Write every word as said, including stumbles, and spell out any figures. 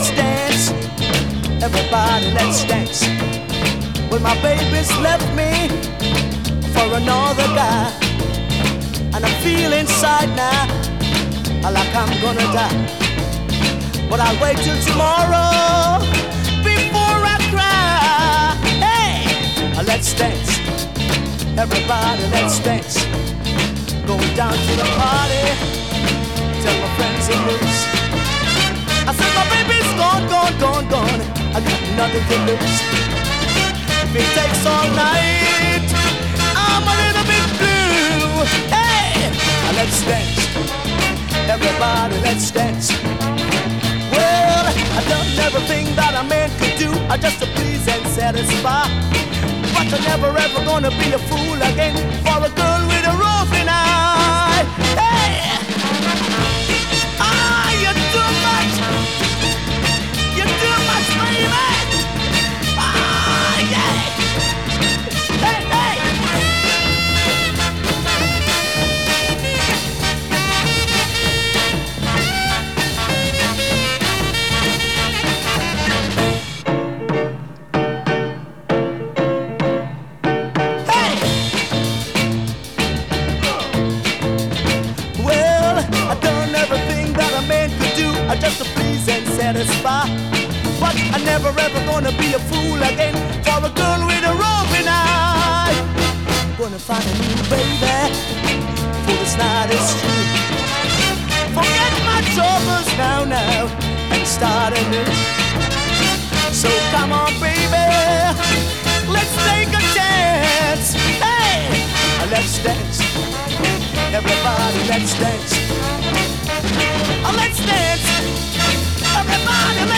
let's dance. Everybody, let's dance. Well, my baby's left me for another guy, and I feel inside now like I'm gonna die. But I'll wait till tomorrow before I cry. Hey, let's dance. Everybody, let's dance. Going down to the party. Tell my friends and news. I said my baby's gone, gone, gone, gone. I got nothing to lose. If it takes all night, I'm a little bit blue. Hey, let's dance. Everybody, let's dance. Well, I done everything that a man could do, I just to please and satisfy. But you're never ever gonna be a fool again for a girl with a roving eye. Hey, ah, you're too much. You're too much, baby. Ah, yeah. Hey, hey. Just to please and satisfy. But I'm never ever gonna be a fool again for a girl with a roving eye. I'm gonna find a new baby for this night is through. Forget my troubles now, now, and start anew. So come on, baby, let's take a chance. Hey, let's dance. Everybody, let's dance. Let's dance. Everybody, let's